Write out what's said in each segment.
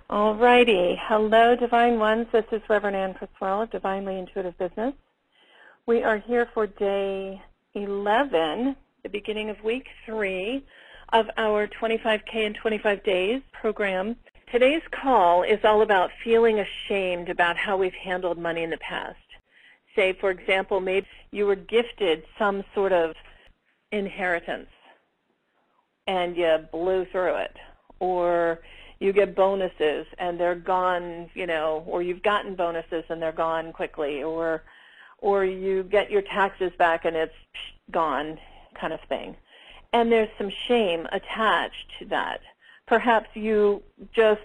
All righty. Hello, Divine Ones. This is Reverend Ann Criswell of Divinely Intuitive Business. We are here for day 11, the beginning of week 3 of our 25K in 25 days program. Today's call is all about feeling ashamed about how we've handled money in the past. Say, for example, maybe you were gifted some sort of inheritance and you blew through it, or you get bonuses and they're gone, or you've gotten bonuses and they're gone quickly, or you get your taxes back and it's gone, kind of thing. And there's some shame attached to that. Perhaps you just,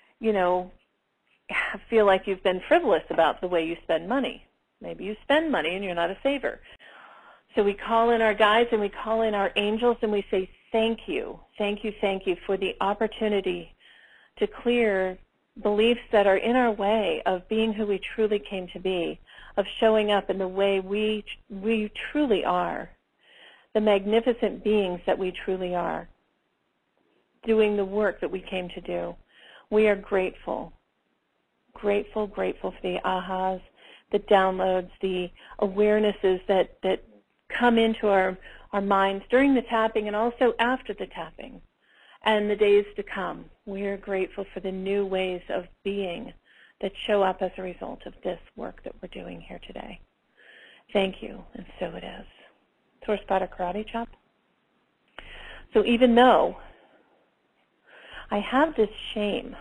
feel like you've been frivolous about the way you spend money. Maybe you spend money and you're not a saver. So we call in our guides and we call in our angels and we say, thank you for the opportunity to clear beliefs that are in our way of being who we truly came to be, of showing up in the way we truly are, the magnificent beings that we truly are, doing the work that we came to do. We are grateful for the ahas, the downloads, the awarenesses that come into our minds during the tapping and also after the tapping and the days to come. We are grateful for the new ways of being that show up as a result of this work that we're doing here today. Thank you, and so it is. Source Spotter Karate Chop. So even though I have this shame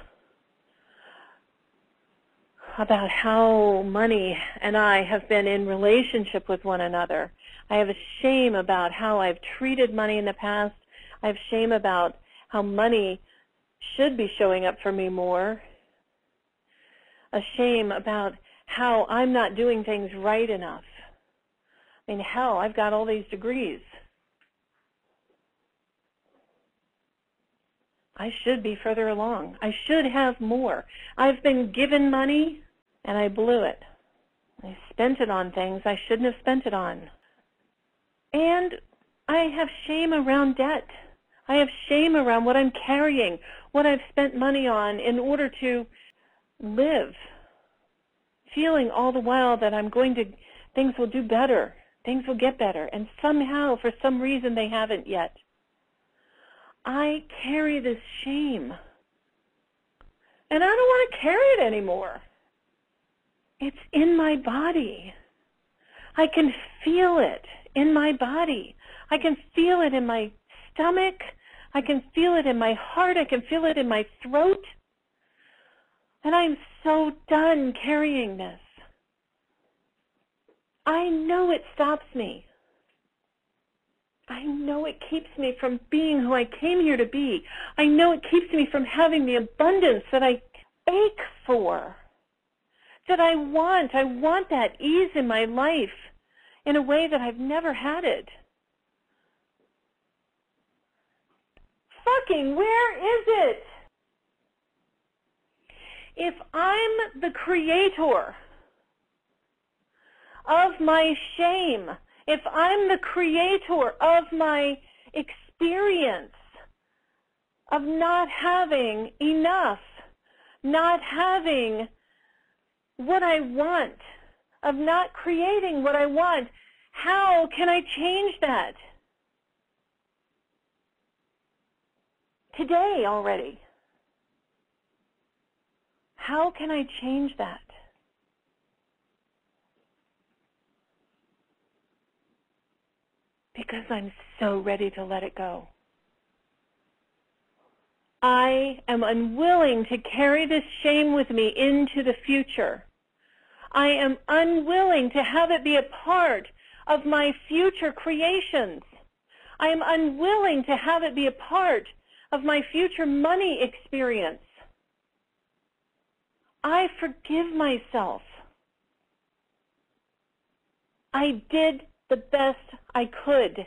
about how money and I have been in relationship with one another, I have a shame about how I've treated money in the past. I have shame about how money should be showing up for me more. A shame about how I'm not doing things right enough. I mean, hell, I've got all these degrees. I should be further along. I should have more. I've been given money and I blew it. I spent it on things I shouldn't have spent it on. And I have shame around debt. I have shame around what I'm carrying, what I've spent money on in order to live, feeling all the while that things will do better, things will get better, and somehow, for some reason, they haven't yet. I carry this shame, and I don't want to carry it anymore. It's in my body. I can feel it in my body. I can feel it in my stomach. I can feel it in my heart. I can feel it in my throat. And I'm so done carrying this. I know it stops me. I know it keeps me from being who I came here to be. I know it keeps me from having the abundance that I ache for, that I want. I want that ease in my life in a way that I've never had it. Fucking where is it? If I'm the creator of my shame, if I'm the creator of my experience of not having enough, not having what I want, of not creating what I want, how can I change that? Today already. How can I change that? Because I'm so ready to let it go. I am unwilling to carry this shame with me into the future. I am unwilling to have it be a part of my future creations. I am unwilling to have it be a part of my future money experience. I forgive myself. I did the best I could.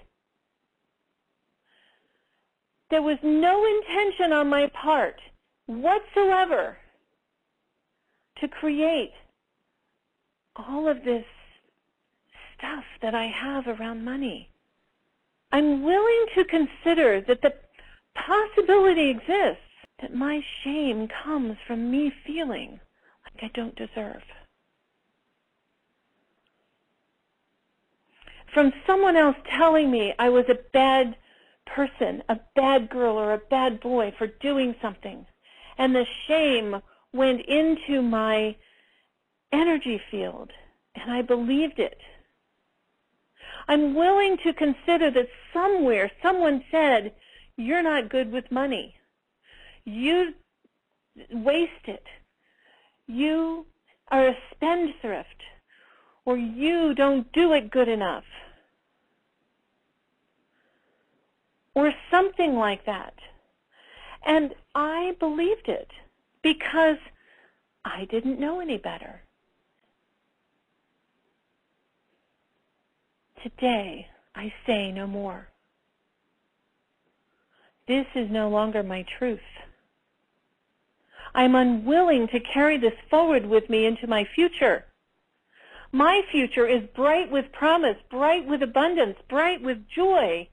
There was no intention on my part whatsoever to create all of this stuff that I have around money. I'm willing to consider that the possibility exists that my shame comes from me feeling like I don't deserve. From someone else telling me I was a bad person, a bad girl or a bad boy for doing something. And the shame went into my energy field, and I believed it. I'm willing to consider that somewhere someone said, you're not good with money. You waste it. You are a spendthrift. Or you don't do it good enough. Or something like that. And I believed it because I didn't know any better. Today, I say no more. This is no longer my truth. I'm unwilling to carry this forward with me into my future. My future is bright with promise, bright with abundance, bright with joy.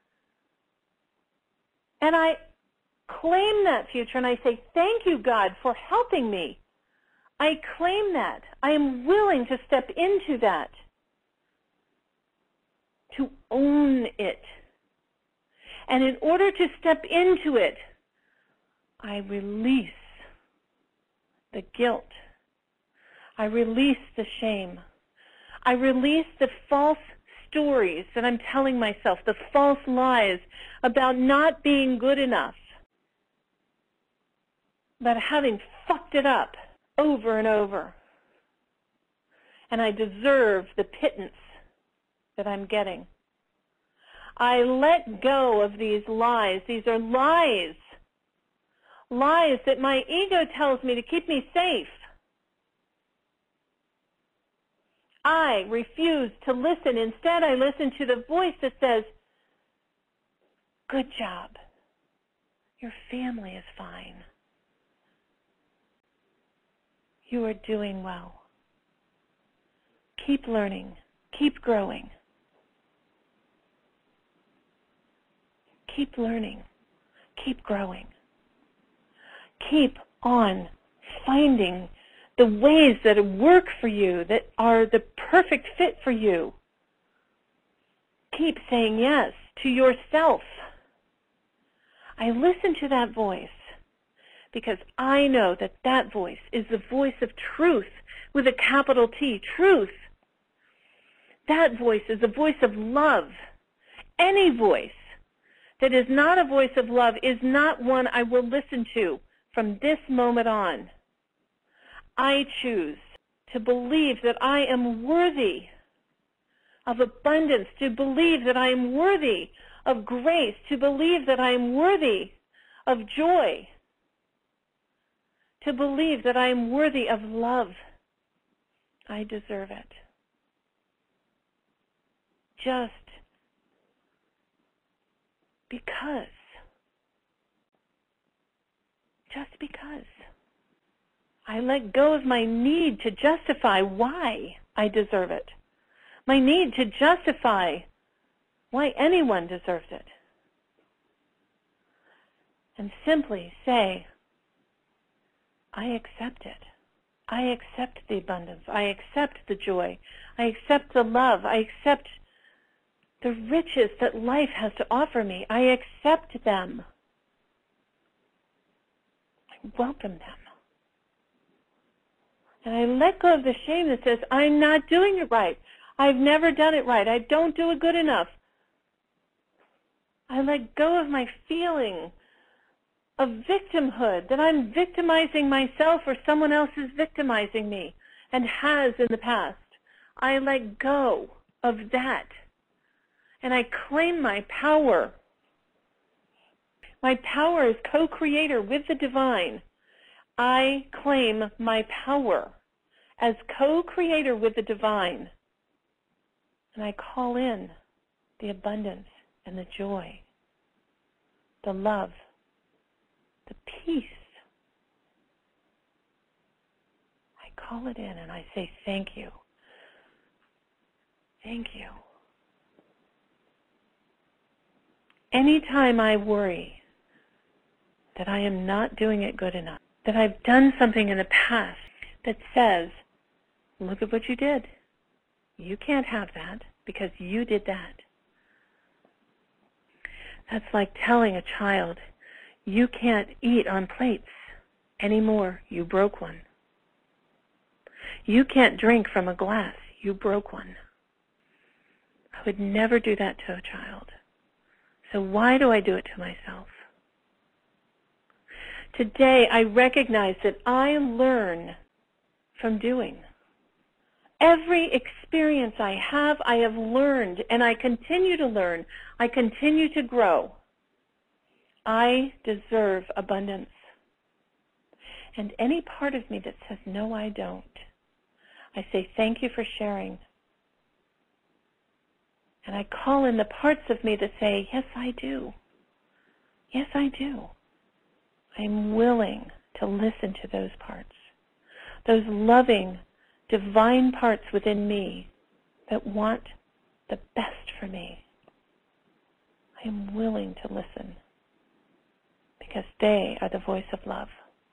And I claim that future and I say, thank you, God, for helping me. I claim that. I am willing to step into that, to own it. And in order to step into it, I release the guilt. I release the shame. I release the false stories that I'm telling myself, the false lies about not being good enough, about having fucked it up over and over. And I deserve the pittance that I'm getting. I let go of these lies. These are lies. Lies that my ego tells me to keep me safe. I refuse to listen. Instead, I listen to the voice that says, good job. Your family is fine. You are doing well. Keep learning. Keep growing. Keep learning. Keep growing. Keep on finding the ways that work for you, that are the perfect fit for you. Keep saying yes to yourself. I listen to that voice because I know that that voice is the voice of truth with a capital T, truth. That voice is the voice of love. Any voice that is not a voice of love is not one I will listen to from this moment on. I choose to believe that I am worthy of abundance, to believe that I am worthy of grace, to believe that I am worthy of joy, to believe that I am worthy of love. I deserve it. Just because. Just because. I let go of my need to justify why I deserve it. My need to justify why anyone deserves it. And simply say, I accept it. I accept the abundance. I accept the joy. I accept the love. I accept the riches that life has to offer me. I accept them. I welcome them. And I let go of the shame that says, I'm not doing it right. I've never done it right. I don't do it good enough. I let go of my feeling of victimhood, that I'm victimizing myself or someone else is victimizing me and has in the past. I let go of that. And I claim my power. My power as co-creator with the divine. I claim my power as co-creator with the divine. And I call in the abundance and the joy, the love, the peace. I call it in and I say, thank you. Thank you. Anytime I worry that I am not doing it good enough, that I've done something in the past that says, look at what you did. You can't have that because you did that. That's like telling a child, you can't eat on plates anymore. You broke one. You can't drink from a glass. You broke one. I would never do that to a child. So why do I do it to myself? Today, I recognize that I learn from doing. Every experience I have learned, and I continue to learn. I continue to grow. I deserve abundance. And any part of me that says, no, I don't, I say, thank you for sharing. And I call in the parts of me that say, yes, I do. Yes, I do. I'm willing to listen to those parts, those loving, divine parts within me that want the best for me. I am willing to listen because they are the voice of love.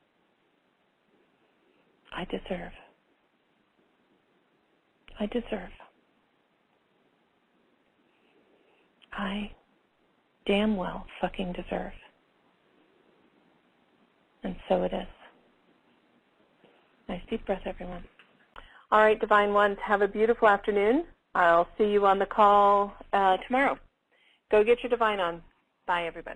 I deserve. I deserve. I damn well fucking deserve. And so it is. Nice deep breath, everyone. All right, Divine Ones, have a beautiful afternoon. I'll see you on the call tomorrow. Go get your Divine on. Bye, everybody.